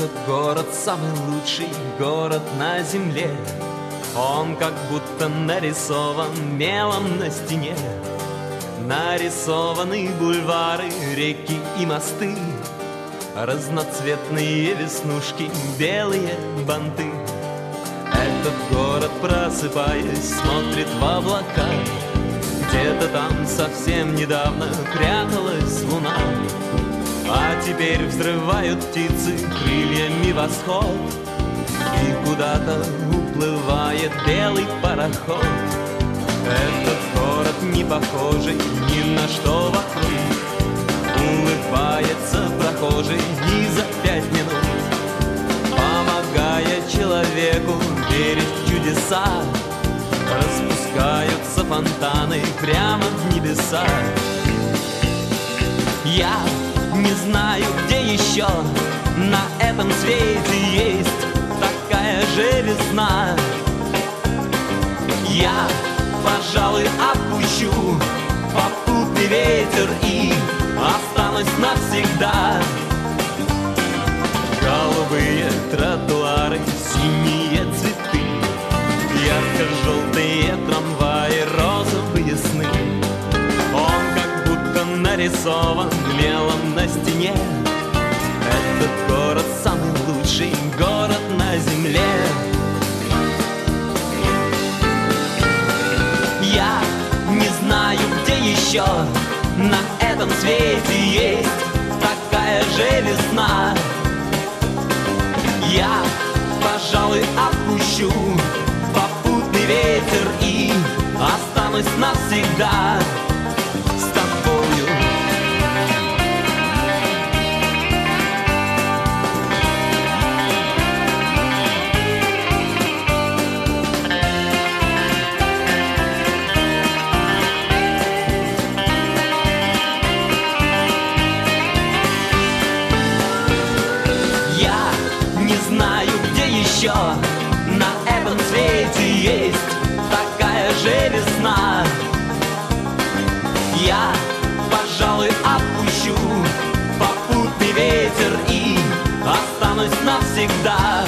Этот город самый лучший город на земле. Он как будто нарисован мелом на стене. Нарисованы бульвары, реки и мосты, разноцветные веснушки, белые банты. Этот город, просыпаясь, смотрит в облака. Где-то там совсем недавно пряталась луна, а теперь взрывают птицы крыльями восход, и куда-то уплывает белый пароход. Этот город не похожий ни на что вокруг. Улыбается прохожий и за 5 минут, помогая человеку верить в чудеса. Распускаются фонтаны прямо в небеса. Я не знаю, где еще на этом свете есть такая же весна. Я, пожалуй, отпущу попутный ветер и останусь навсегда. Голубые тротуары, синие цветы, ярко-желтые трамваи, розовые сны. Он как будто нарисован мелом на стене. Этот город самый лучший город на земле. Я не знаю, где еще на этом свете есть такая же весна. Я, пожалуй, отпущу попутный ветер и останусь навсегда с тобою. Я не знаю, где еще на этом свете есть такая же весна. Я, пожалуй, отпущу попутный ветер и останусь навсегда